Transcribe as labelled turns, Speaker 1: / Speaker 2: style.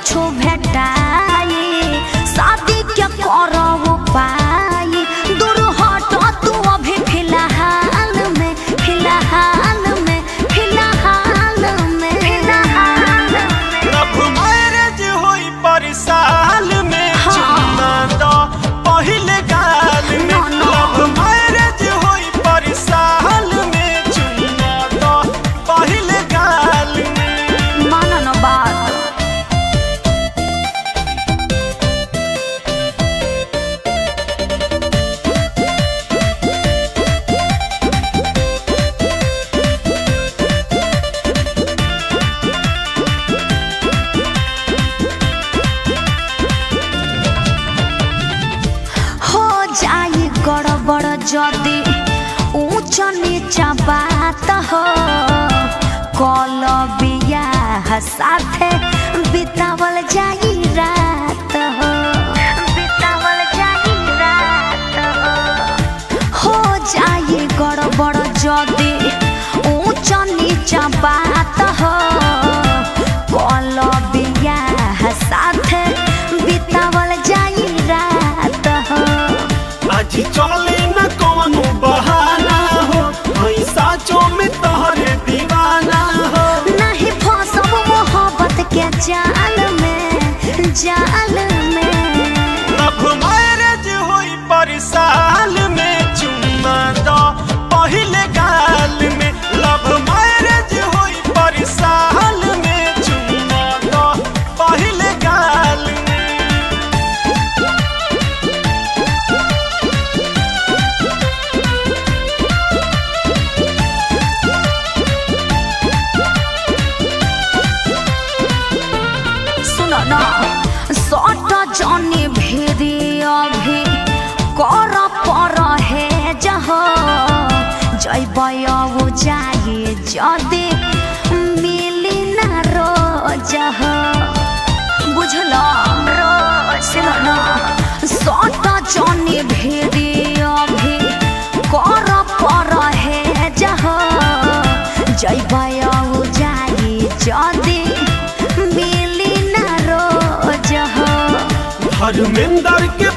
Speaker 1: कुछ भेटाई शादी के करबो पाई दूर हट तू अभी फिलहाल में
Speaker 2: लव मैरिज होई पर साल में चुम्मा दो पहले गाल में लव मैरिज होई पर साल में चुम्मा दो पहले गाल में
Speaker 1: माना न बात जाई गड़बड़ जदी ऊंच नीचा बात हो कल बियाह साथे बितावल जाई रात हो जाई गड़बड़ जदी ऊंच नीचा बात हो कल बियाह साथे बितावल जाई रात हो
Speaker 2: आज चले न कौनो बहाना हो साचो में तोहरे दीवाना हो
Speaker 1: नहीं फंसब मोहब्बत के जाल में
Speaker 2: लव मैरिज होई पर साल में चुम्मा दो पहले गाल में लव मैरिज होई पर साल में चुम्मा दो पहले गाल में
Speaker 1: सट जनी भिरी अभी कर पर है जहो जैब जाए जदि मिली न रोज बुझल सट जनी भिरी अभी कर पर है जहो जैब जाए जदि
Speaker 2: धर्मेंद्र के